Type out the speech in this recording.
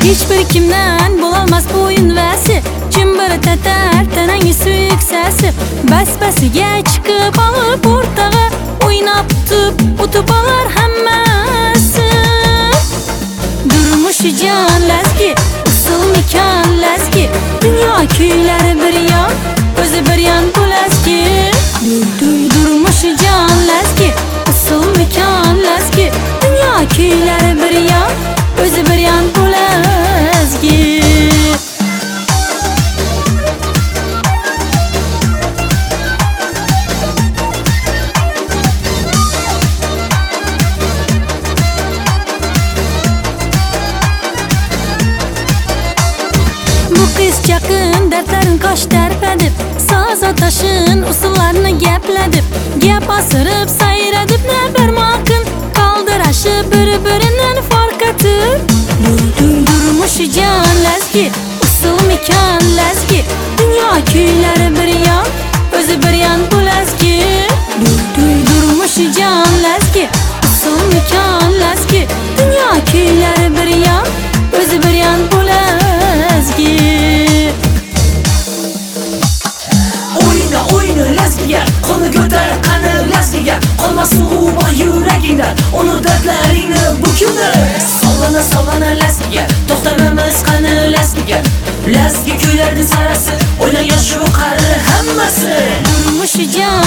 Hiç bir kimden bulamaz boyun vəsi. Kim bir tətar tənəngi suyuq səsi. Bəs-bəsiga çıxıb alıb ortağa, oynab tutub alar həmməsi. Durmuş can ləzgi, usul mikan ləzgi. Dünya köyləri bir yan, özü bir yan bu ləzgi. Durmuş can ləzgi, usul mikan ləzgi. Dünya köyləri bir yan, özü bir yan bu ləzgi. Bu kız çakın dertlerin kaş terpedip, saza taşın usullarını geplədib, gep asırıp sayır edip ne bir makın kaldıraşı biri-birinden fark etip. Durmuş can ləzgi, usul mikan ləzgi. Dünya köyləri bir yan, özü bir yan bu ləzgi. Durmuş can ləzgi, usul mikan ləzgi. Dünya köyləri bir yan, özü bir yan bu ləzgi. Oyna ləzgiga, qolni ko'tar qani ləzgiga. Qolmasin uva yuragingda, uni dardlaringni bu kunda. Sallana ləzgiga, to'xtamamiz qani ləzgiga. Ləzgi kuylarning sarasi, o'ynagan shu qari hammasi. Durmuş can